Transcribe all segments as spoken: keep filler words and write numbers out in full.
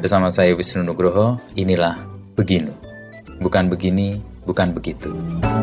Bersama saya Wisnu Nugroho, inilah Beginu. Bukan begini, bukan begitu.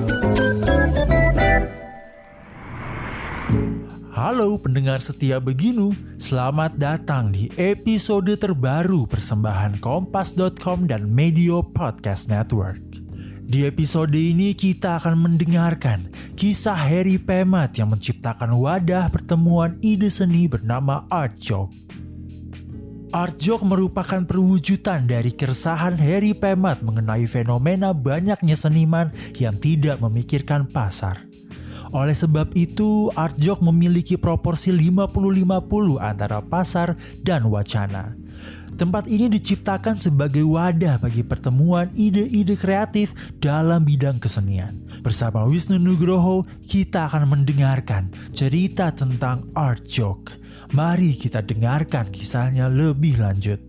Halo pendengar setia Beginu, selamat datang di episode terbaru persembahan kompas dot com dan Medio Podcast Network. Di episode ini kita akan mendengarkan kisah Harry Pemat yang menciptakan wadah pertemuan ide seni bernama Art Joke. Art Joke merupakan perwujudan dari keresahan Harry Pemat mengenai fenomena banyaknya seniman yang tidak memikirkan pasar. Oleh sebab itu, Art Joke memiliki proporsi lima puluh lima puluh antara pasar dan wacana. Tempat ini diciptakan sebagai wadah bagi pertemuan ide-ide kreatif dalam bidang kesenian. Bersama Wisnu Nugroho, kita akan mendengarkan cerita tentang Art Joke. Mari kita dengarkan kisahnya lebih lanjut.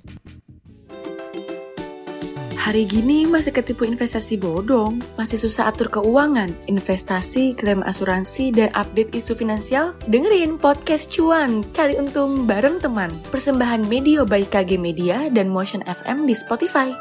Hari gini masih ketipu investasi bodong, masih susah atur keuangan, investasi, klaim asuransi, dan update isu finansial? Dengerin Podcast Cuan, cari untung bareng teman. Persembahan Medio by K G Media dan Motion F M di Spotify.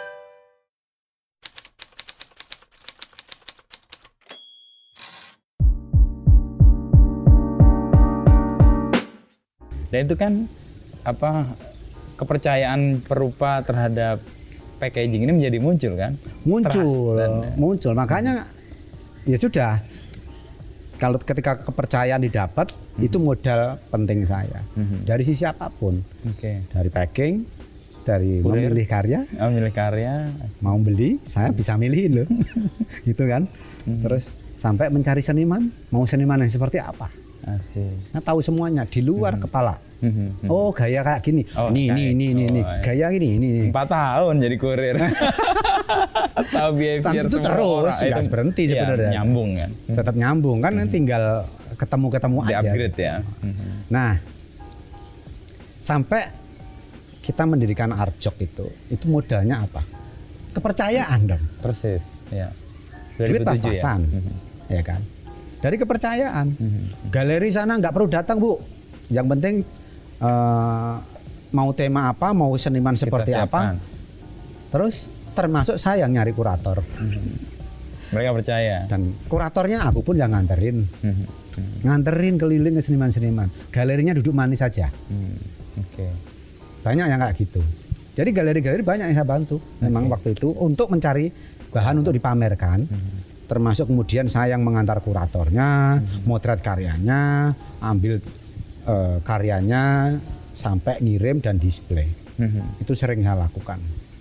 Dan itu kan apa kepercayaan perupa terhadap packaging ini menjadi muncul kan? Muncul, dan, muncul. Makanya ya sudah. Kalau ketika kepercayaan didapat, hmm. itu modal penting saya. Hmm. Dari sisi apapun. Okay. Dari packing, dari Kurir. memilih karya, oh, memilih karya, mau beli, saya hmm. bisa milihin loh. Gitu kan. Hmm. Terus sampai mencari seniman, mau seniman yang seperti apa? Asik. Nah, tahu semuanya di luar hmm. kepala. Hmm. Oh, gaya kayak gini. Oh, ini, ini, ini, ini, ini. Gaya ini, ini. Empat tahun jadi kurir. Tahu behavior itu terus, nggak itu berhenti ya, sebenarnya. Nyambung kan? Tetap nyambung kan, hmm. tinggal ketemu-ketemu aja. Di-upgrade ya. Hmm. Nah, sampai kita mendirikan Art Joke itu, itu modalnya apa? Kepercayaan dong. Persis. Ya. Duit pas-pasan, ya? Hmm. ya kan? Dari kepercayaan. Hmm. Galeri sana nggak perlu datang, Bu. Yang penting uh, mau tema apa, mau seniman seperti apa. Terus termasuk saya yang nyari kurator. Hmm. Mereka percaya. Dan kuratornya aku pun yang nganterin. Hmm. Hmm. Nganterin keliling ke seniman-seniman. Galerinya duduk manis saja. Hmm. Oke. Okay. Banyak yang kayak gitu. Jadi galeri-galeri banyak yang saya bantu. Memang okay. waktu itu untuk mencari bahan hmm. untuk dipamerkan. Hmm. Termasuk kemudian saya yang mengantar kuratornya, hmm. motret karyanya, ambil uh, karyanya, sampai ngirim dan display. Hmm. Itu sering saya lakukan.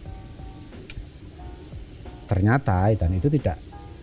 Ternyata dan itu tidak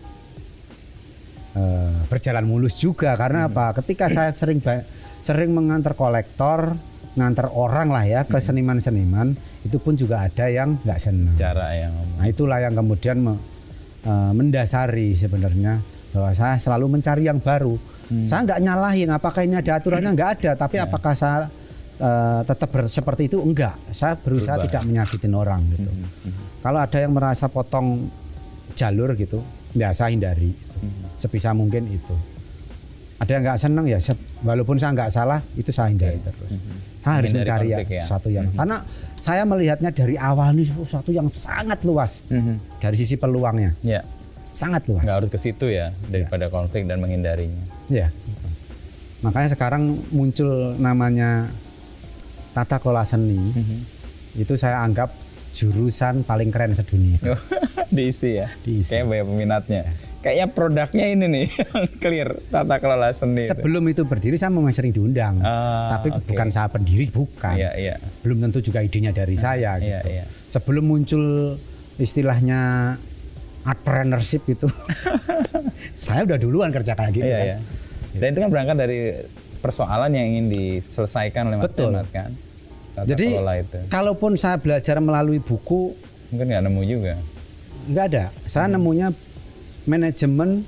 uh, berjalan mulus juga karena hmm. apa? Ketika saya sering sering mengantar kolektor, ngantar orang lah ya ke hmm. seniman-seniman, itu pun juga ada yang nggak senang. Cara yang nah itulah yang kemudian me, Uh, mendasari sebenarnya bahwa saya selalu mencari yang baru. Hmm. Saya nggak nyalahin apakah ini ada aturannya, nggak ada. Tapi yeah. apakah saya uh, tetap ber- seperti itu? Enggak. Saya berusaha Berubah. tidak menyakitin orang gitu. Hmm. Hmm. Kalau ada yang merasa potong jalur gitu, ya saya hindari. Hmm. Sebisa mungkin itu. Ada yang nggak senang ya, walaupun saya nggak salah, itu saya hindari okay. terus. Hmm. Saya harus mencari ya, ya. sesuatu yang hmm. karena saya melihatnya dari awal ini sesuatu yang sangat luas mm-hmm. dari sisi peluangnya, yeah. sangat luas. Nggak harus ke situ ya daripada yeah. konflik dan menghindarinya. Ya, yeah. makanya sekarang muncul namanya tata kelola seni. Mm-hmm. Itu saya anggap jurusan paling keren sedunia. Diisi ya. Diisi. Kayak banyak peminatnya. Kayaknya produknya ini nih clear tata kelola seni. Sebelum itu, itu berdiri saya memang sering diundang, uh, tapi okay. bukan saya pendiri, bukan. Yeah, yeah. Belum tentu juga idenya dari uh, saya. Gitu. Yeah, yeah. Sebelum muncul istilahnya entrepreneurship itu, saya udah duluan kerja kayak gitu. Yeah, kan. yeah. Dan itu kan berangkat dari persoalan yang ingin diselesaikan oleh Mas Pemat kan. Tata Jadi itu. Kalaupun saya belajar melalui buku, mungkin nggak nemu juga. Nggak ada. Saya hmm. nemunya manajemen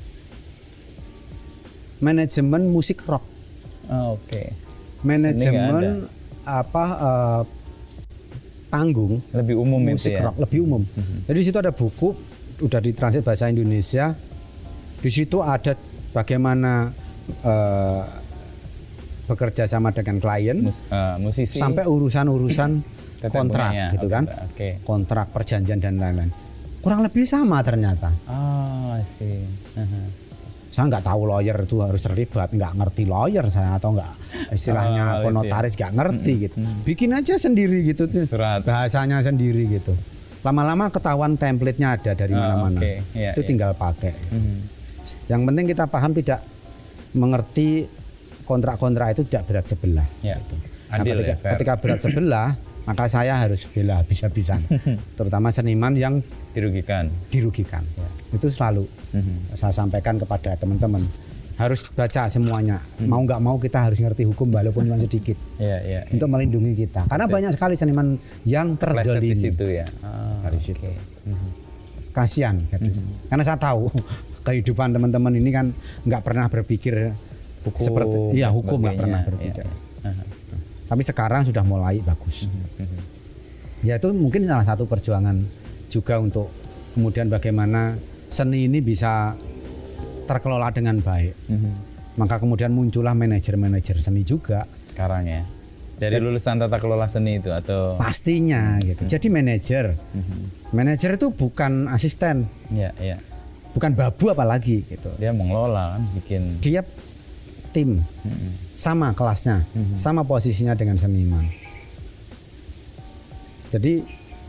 manajemen musik rock. Oh, Oke. Okay. Manajemen apa uh, panggung lebih umum musik itu ya? rock lebih umum. Mm-hmm. Jadi di situ ada buku udah ditranslate bahasa Indonesia. Di situ ada bagaimana uh, bekerja sama dengan klien, Mus, uh, musisi sampai urusan-urusan kontrak punyanya. gitu Oh, kan. Oke. Okay. Kontrak, perjanjian dan lain-lain. Kurang lebih sama ternyata. Oh, sih. Uh-huh. Saya nggak tahu lawyer itu harus terlibat, nggak ngerti lawyer saya atau nggak istilahnya Oh, konotaris nggak ngerti Mm-mm. gitu. Bikin aja sendiri gitu tuh. Surat. Bahasanya sendiri gitu. Lama-lama ketahuan template-nya ada dari Oh, mana-mana. okay. Yeah, itu yeah. tinggal pakai. Mhm. Yang penting kita paham tidak mengerti kontrak-kontrak itu tidak berat sebelah. Ya. Nah, Adil ketika, ya, fair. ketika berat sebelah, maka saya harus bela habis-habisan. Terutama seniman yang dirugikan. dirugikan. Itu selalu Mhm. saya sampaikan kepada teman-teman. Harus baca semuanya. Hmm. Mau nggak mau kita harus ngerti hukum walaupun cuma sedikit Iya, iya. untuk melindungi kita. Karena banyak sekali seniman yang Pleasure di terzolimi. situ ya. Oh, Dari situ. oke. Mhm. Kasihan. gitu. Karena saya tahu kehidupan teman-teman ini kan nggak pernah berpikir Hukum, seperti iya dan hukum nggak pernah sebagainya. berpikir. Iya, iya. Aha. Tapi sekarang sudah mulai bagus. Mhm. Ya itu mungkin salah satu perjuangan juga untuk kemudian bagaimana seni ini bisa terkelola dengan baik. Mhm. Maka kemudian muncullah manajer-manajer seni juga. Sekarang ya. Dari lulusan tata kelola seni itu atau Pastinya gitu. Jadi manajer. Mhm. Manajer itu bukan asisten, Iya, iya. bukan babu apalagi gitu. Dia mengelola kan, bikin Dia tim Mhm. sama kelasnya, Mhm. sama posisinya dengan seniman. Jadi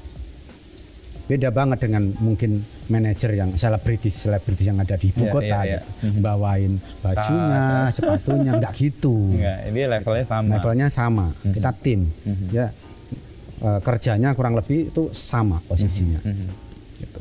beda banget dengan mungkin manajer yang selebritis selebritis yang ada di ibu Iya, kota iya, iya. gitu. Bawain bajunya, sepatunya, enggak gitu. enggak, ini levelnya sama. Levelnya sama, kita tim. Mhm. Ya eh, kerjanya kurang lebih itu sama posisinya. Mhm. Gitu.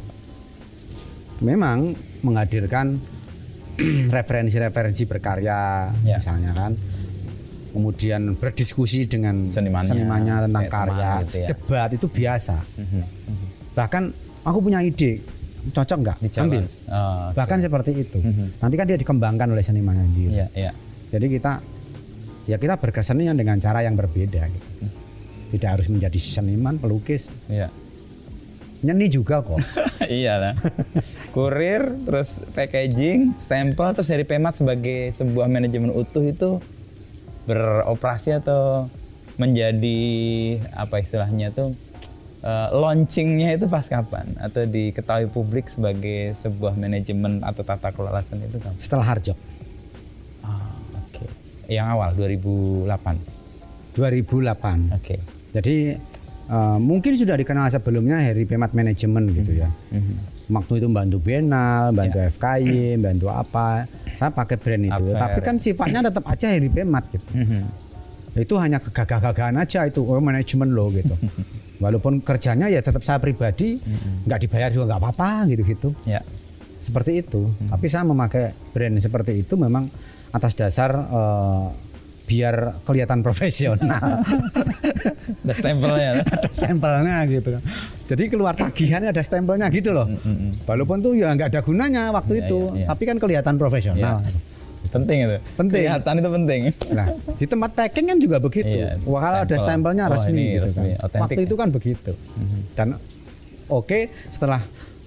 Memang menghadirkan referensi-referensi berkarya Ya. misalnya kan. Kemudian berdiskusi dengan Senimannya, senimannya tentang kayak karya, teman gitu ya. debat itu biasa. Mhm. Mhm. Bahkan aku punya ide, cocok nggak? Di Ambil. challenge. Oh, oke. Bahkan seperti itu. Mhm. Nanti kan dia dikembangkan oleh senimannya sendiri. Iya, iya. Jadi kita ya kita berkesenian dengan cara yang berbeda. Gitu. Tidak harus menjadi seniman, pelukis, Iya. nyeni juga kok. Iya lah. Kurir, terus packaging, stempel, terus dari Pemat sebagai sebuah manajemen utuh itu beroperasi atau menjadi apa istilahnya tuh uh, launchingnya itu pas kapan? Atau diketahui publik sebagai sebuah manajemen atau tata kelola seni itu kapan? Setelah Harjok Ah, oke. Yang awal dua ribu delapan. dua ribu delapan. Oke. Jadi uh, mungkin sudah dikenal sebelumnya Heri Pemat Manajemen gitu ya. Mhm. Waktu itu bantu Biennale, bantu Ya. F K Y, bantu apa. Saya pakai brand itu. Apa, Tapi ya? kan sifatnya tetap aja Heri Pemat gitu. Mhm. Itu hanya kegagah-gagahan aja itu, oh manajemen loh gitu. Walaupun kerjanya ya tetap saya pribadi, nggak dibayar juga nggak apa-apa gitu-gitu. Ya. Seperti itu. Tapi saya memakai brand seperti itu memang atas dasar eh, biar kelihatan profesional. Ada stempelnya. Ada stempelnya gitu. Jadi keluar tagihannya ada stempelnya gitu loh. Walaupun tuh ya nggak ada gunanya waktu Iya, itu, iya, iya. tapi kan kelihatan profesional. Iya. Penting itu. Penting. Kelihatan itu penting. Nah, di tempat packing kan juga begitu. Iya, Wah, kalau ada stempel. stempelnya Oh, resmi, ini gitu resmi, kan. otentik Waktu ya. itu kan begitu. Dan oke, setelah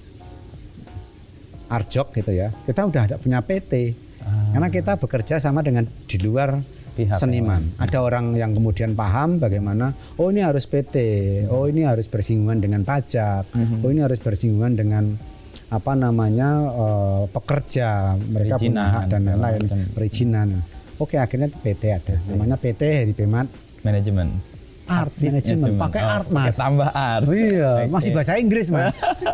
Arjok gitu ya, kita udah ada punya P T. Ah. Karena kita bekerja sama dengan di luar Pihak seniman. yang lain. Ada orang yang kemudian paham bagaimana, oh ini harus P T, oh ini harus bersinggungan dengan pajak, Mhm. oh ini harus bersinggungan dengan apa namanya eh, pekerja, mereka punya Perizinan, hak dan segala lain-lain, macam. perizinan. Oke, akhirnya P T ada. Namanya P T Heri Pemat Manajemen. Art Artis Management. manajemen. Pakai Oh, art, pakai Mas. tambah art. Iya, Oke. masih bahasa Inggris, Mas.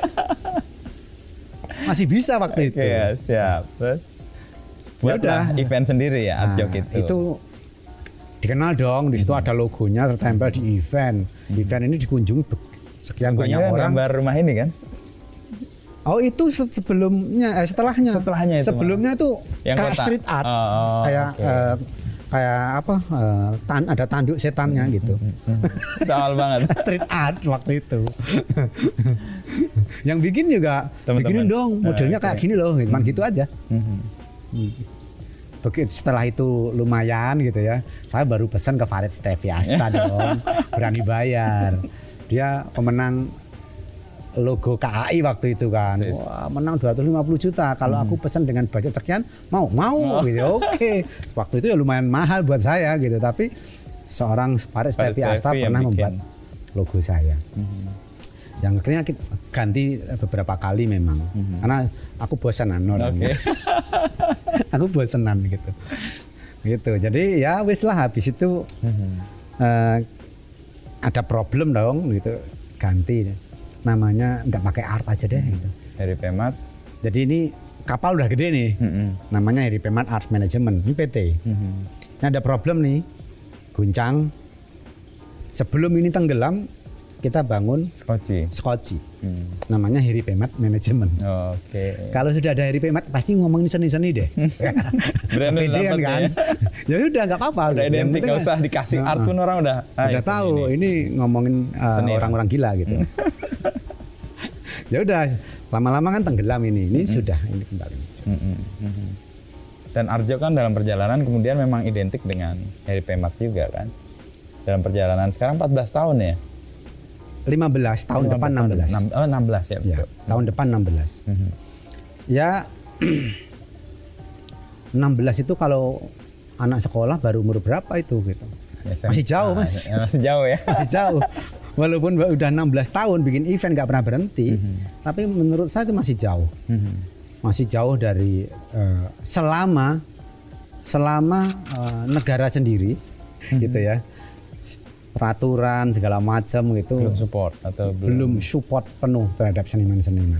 Masih bisa waktu itu. Oke, siap. Terus buatlah udah. event sendiri ya, Nah, Arjok itu. itu dikenal dong, di situ ada logonya tertempel di event. Event ini dikunjungi be- sekian Pokoknya banyak kan orang. gambar rumah ini kan? Oh, itu se- sebelumnya eh, setelahnya. Setelahnya itu, Sebelumnya tuh Yang kayak kotak. street art. Oh, oh, kayak oke. eh, kayak apa? eh, tan- ada tanduk setannya gitu. Itu awal banget. Street art waktu itu. Yang bikin juga Teman-teman. bikinin dong modelnya Ah, kayak oke. gini loh, cuman gitu aja. Mhm. Begitu setelah itu lumayan gitu ya, saya baru pesan ke Farid Steviasta dong, berani bayar. Dia pemenang logo K A I waktu itu kan. Sis. Wah, menang dua ratus lima puluh juta. Kalau aku pesan dengan budget sekian, mau mau gitu. Oke. Waktu itu ya lumayan mahal buat saya gitu, tapi seorang Farid Farid Steviasta Stevi yang pernah bikin. membuat logo saya. Mhm. Yang akhirnya kita ganti beberapa kali memang, Mhm. karena aku bosanan orangnya. Oke. Aku bosanan gitu. Gitu. Jadi ya wis lah, habis itu Mhm. eh, ada problem dong gitu, ganti namanya, nggak pakai art aja deh gitu. Heri Pemat. Jadi ini kapal udah gede nih, Mhm. namanya Heri Pemat Art Management, ini P T. Mhm. Ini ada problem nih, guncang. Sebelum ini tenggelam, kita bangun Skoci. Skoci, Hmm. namanya Heri Pemat Management. Oke. Kalau sudah ada Heri Pemat, pasti ngomongin seni-seni deh. Brand udah Pede dapet kan? Ya udah nggak apa-apa. Udah Yang identik, penting nggak kan- usah dikasih Nah, art pun orang udah. ah, udah ya, seni tahu ini. ini ngomongin uh, Seni ya? orang-orang gila gitu. Ya udah, lama-lama kan tenggelam ini. Ini sudah ini kembali. Mhm. Mhm. Dan Arjo kan dalam perjalanan kemudian memang identik dengan Heri Pemat juga kan. Dalam perjalanan sekarang empat belas tahun ya. lima belas tahun depan enam belas. Enam- Oh, enam belas ya, Ya, betul. tahun depan enam belas. Mhm. Ya enam belas itu kalau anak sekolah baru umur berapa itu gitu. S M A. Masih jauh, Mas. Ya, masih jauh ya. Masih jauh. Walaupun udah enam belas tahun bikin event nggak pernah berhenti, Mhm. tapi menurut saya itu masih jauh. Mhm. Masih jauh dari eh, selama selama eh, negara sendiri gitu ya. Peraturan segala macam gitu Belum support atau belum. belum support penuh terhadap seniman-seniman.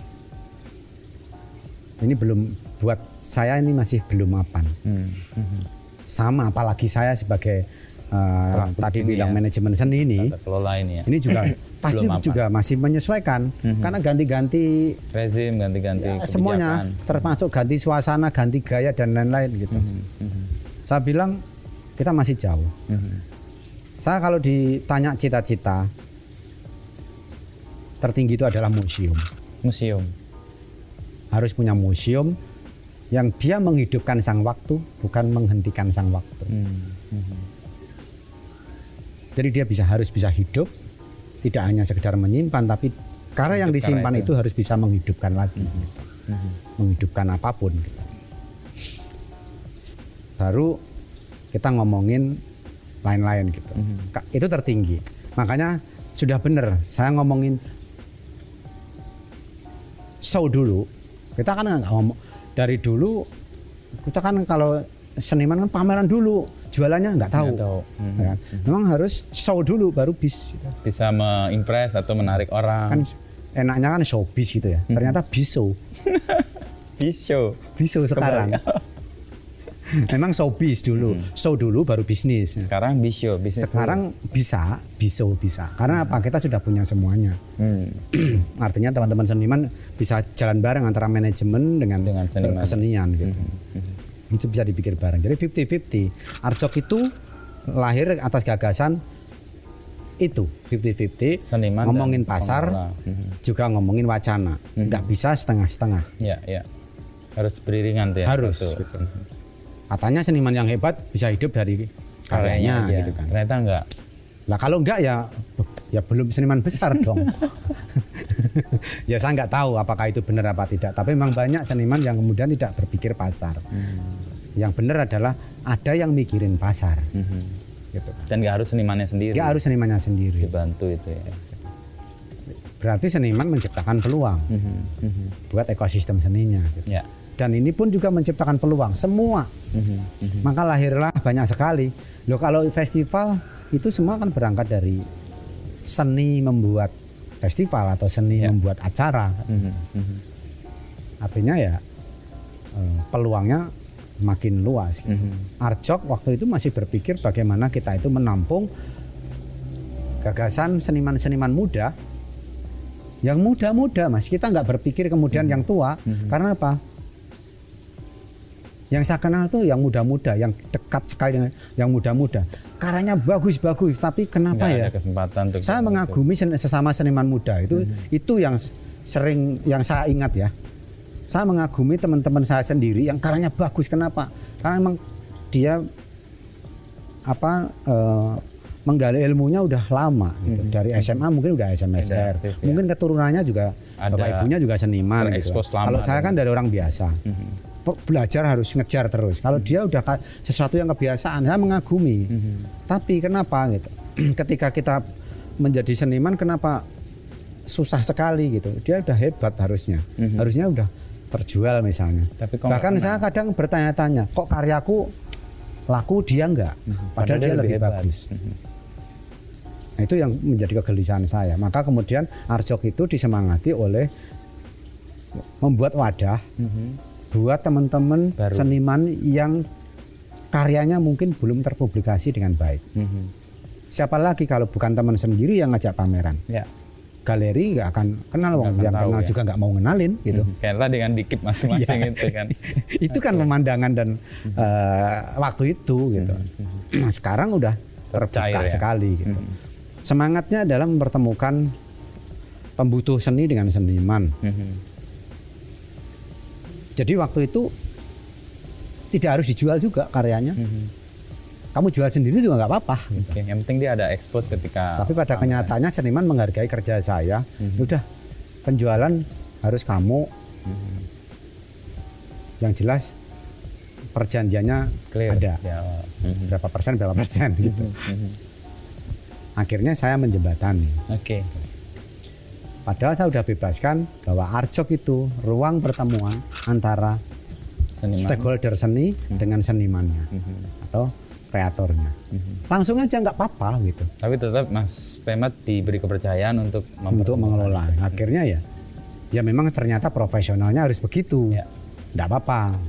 Ini belum, buat saya ini masih belum mapan. Hmm. Mhm. Sama apalagi saya sebagai uh, Pelaku tadi seni bilang ya. manajemen seni ini, Tata kelola ini ya. ini juga pasti Belum mapan. juga masih menyesuaikan karena ganti-ganti Rezim ganti-ganti ya, kebijakan. semuanya, termasuk ganti suasana, ganti gaya dan lain-lain gitu. Mhm. Saya bilang kita masih jauh. Mhm. Saya kalau ditanya cita-cita tertinggi itu adalah museum. Museum. Harus punya museum yang dia menghidupkan sang waktu, bukan menghentikan sang waktu. Hmm. Mhm. Jadi dia bisa harus bisa hidup, tidak hanya sekedar menyimpan, tapi karena yang Hidup disimpan karena itu. harus bisa menghidupkan lagi, Mhm. menghidupkan apapun. Gitu. Baru kita ngomongin lain-lain gitu. Mhm. Ka- Itu tertinggi. Makanya sudah benar saya ngomongin show dulu. Kita kan nggak ngomong dari dulu. Kita kan kalau seniman kan pameran dulu, jualannya nggak tahu. Nggak tahu. Mhm. Ya kan? Memang harus show dulu baru bis. Gitu. Bisa mengimpress atau menarik orang. Kan enaknya kan showbiz gitu ya. Ternyata biso, Biso. biso sekarang. Memang showbiz dulu, show dulu baru bisnis. Sekarang bisio, bisnis. Sekarang bisa, biso bisa. Karena apa? Kita sudah punya semuanya. Hmm. Artinya teman-teman seniman bisa jalan bareng antara manajemen dengan, Dengan seniman. kesenian gitu. Itu bisa dipikir bareng. Jadi fifty fifty. Arjok itu lahir atas gagasan itu fifty fifty. Seniman Ngomongin dan pasar, pengelola. Mhm. juga ngomongin wacana. Nggak bisa setengah-setengah. Ya, ya. Harus beriringan tuh ya. Harus, satu. gitu. Katanya seniman yang hebat bisa hidup dari karyanya aja. gitu kan. Ternyata enggak. Lah kalau enggak ya ya belum seniman besar dong. Ya saya nggak tahu apakah itu benar apa tidak. Tapi memang banyak seniman yang kemudian tidak berpikir pasar. Yang benar adalah ada yang mikirin pasar. Mhm. Gitu kan. Dan nggak harus senimannya sendiri. Dia harus senimannya sendiri. dibantu itu ya. Berarti seniman menciptakan peluang Mhm. Mhm. buat ekosistem seninya. Gitu. Ya. Dan ini pun juga menciptakan peluang semua. Mhm. Mhm. Maka lahirlah banyak sekali. Loh kalau festival itu semua kan berangkat dari seni membuat festival atau seni Ya. membuat acara. Mhm. Mhm. Artinya ya eh, peluangnya makin luas. Gitu. Mhm. Arjok waktu itu masih berpikir bagaimana kita itu menampung gagasan seniman-seniman muda yang muda-muda, Mas. Kita nggak berpikir kemudian yang tua. Karena apa? Yang saya kenal tuh yang muda-muda, yang dekat sekali dengan yang muda-muda. Karyanya bagus-bagus, tapi kenapa Nggak ya? ada kesempatan untuk Saya ketemu mengagumi sen- sesama seniman muda itu, itu yang s- sering yang saya ingat ya. Saya mengagumi teman-teman saya sendiri yang karyanya bagus. Kenapa? Karena memang dia apa eh, menggali ilmunya udah lama gitu. Dari S M A mungkin udah S M S R. Kreatif, ya. Mungkin keturunannya juga Ada bapak ibunya juga seniman gitu. terekspos lama Kalau saya kan dari orang biasa. Mhm. Pe- Belajar harus ngejar terus. Kalau dia udah ka- sesuatu yang kebiasaan, saya mengagumi. Tapi kenapa gitu? Ketika kita menjadi seniman kenapa susah sekali gitu. Dia udah hebat harusnya. Mm-hmm. Harusnya udah terjual misalnya. Tapi bahkan saya kadang bertanya-tanya, kok karyaku laku dia enggak? Mm-hmm. Padahal, Padahal dia, dia lebih hebat. bagus. Mm-hmm. Nah, itu yang menjadi kegelisahan saya. Maka kemudian Arjok itu disemangati oleh membuat wadah mm-hmm. buat teman-teman Baru. seniman yang karyanya mungkin belum terpublikasi dengan baik. Mm-hmm. Siapa lagi kalau bukan teman sendiri yang ngajak pameran? Ya. Galeri nggak akan kenal, wong yang kenal ya. juga nggak mau ngenalin gitu. Mm-hmm. Kayaklah dengan dikip masing-masing itu kan. Itu kan pemandangan dan mm-hmm. uh, waktu itu gitu. Mm-hmm. Nah, sekarang udah terbuka ya? sekali gitu. Mm-hmm. Semangatnya adalah mempertemukan pembutuh seni dengan seniman. Mm-hmm. Jadi waktu itu tidak harus dijual juga karyanya. Mm-hmm. Kamu jual sendiri juga nggak apa-apa. Gitu. Oke, yang penting dia ada expose ketika. Tapi pada kenyataannya seniman menghargai kerja saya. Mm-hmm. Udah, penjualan harus kamu. Mm-hmm. Yang jelas perjanjiannya Clear. ada. Ya. Mm-hmm. Berapa persen, berapa persen gitu. Mm-hmm. Akhirnya saya menjembatani. Oke. Padahal saya sudah bebaskan bahwa Arjok itu ruang pertemuan antara seniman. stakeholder seni hmm. dengan senimannya hmm. atau kreatornya. Hmm. Langsung aja nggak apa-apa gitu. Tapi tetap Mas Pemat diberi kepercayaan untuk untuk mengelola. Akhirnya ya, ya memang ternyata profesionalnya harus begitu. Ya. Nggak apa-apa.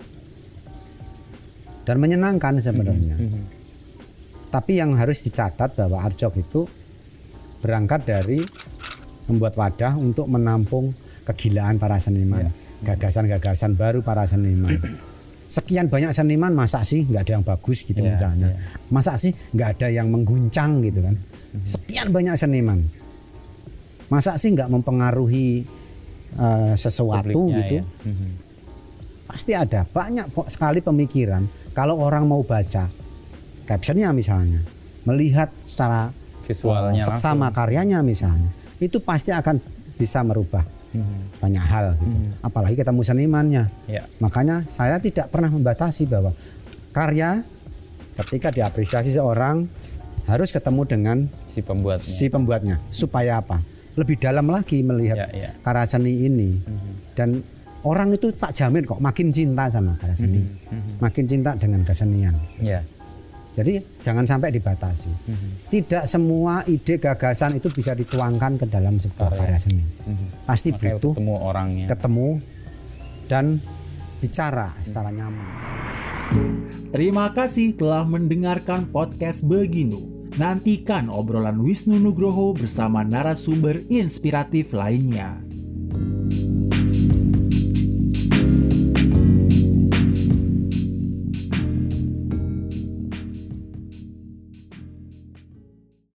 Dan menyenangkan sebenarnya. Hmm. Hmm. Tapi yang harus dicatat bahwa Arjok itu berangkat dari membuat wadah untuk menampung kegilaan para seniman, ya. gagasan-gagasan baru para seniman. Sekian banyak seniman, masa sih nggak ada yang bagus gitu ya, misalnya, ya. masa sih nggak ada yang mengguncang gitu kan. Sekian banyak seniman, masa sih nggak mempengaruhi uh, sesuatu Publiknya, gitu. Ya. Pasti ada banyak sekali pemikiran. Kalau orang mau baca captionnya misalnya, melihat secara visualnya uh, seksama karyanya misalnya, itu pasti akan bisa merubah hmm. banyak hal gitu. Hmm. Apalagi ketemu senimannya. Ya. Makanya saya tidak pernah membatasi bahwa karya ketika diapresiasi seorang harus ketemu dengan si pembuatnya. Si pembuatnya. Supaya apa? Lebih dalam lagi melihat ya, ya. karya seni ini. Hmm. Dan orang itu tak jamin kok makin cinta sama karya seni. Hmm. Hmm. Makin cinta dengan kesenian. Ya. Jadi jangan sampai dibatasi. Mm-hmm. Tidak semua ide gagasan itu bisa dituangkan ke dalam sebuah karya, karya seni. Mm-hmm. Pasti Makanya butuh ketemu orangnya, ketemu dan bicara mm-hmm. secara nyaman. Terima kasih telah mendengarkan podcast Beginu. Nantikan obrolan Wisnu Nugroho bersama narasumber inspiratif lainnya.